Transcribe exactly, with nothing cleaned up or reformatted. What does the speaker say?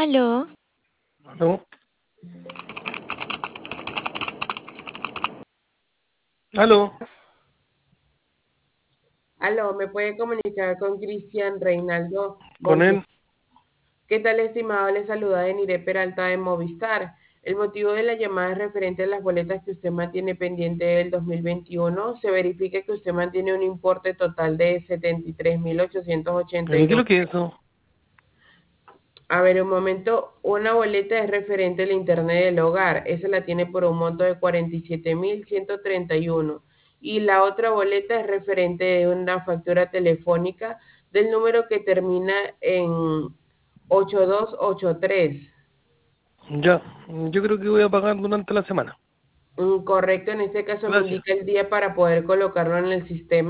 Aló, ¿Aló? ¿Aló? Aló, ¿me puede comunicar con Cristian Reinaldo ¿Con Montes? él? ¿Qué tal, estimado? Le saluda Deniré Peralta de Movistar. El motivo de la llamada es referente a las boletas que usted mantiene pendiente del dos mil veintiuno. Se verifica que usted mantiene un importe total de setenta y tres mil ochocientos ¿A ochenta y mí qué es nueve. lo que es eso? A ver, un momento. Una boleta es referente al internet del hogar. Esa la tiene por un monto de cuarenta y siete mil ciento treinta y uno. Y la otra boleta es referente de una factura telefónica del número que termina en ocho dos ocho tres. Ya, yo creo que voy a pagar durante la semana. Mm, Correcto, en este caso me Gracias. indica el día para poder colocarlo en el sistema.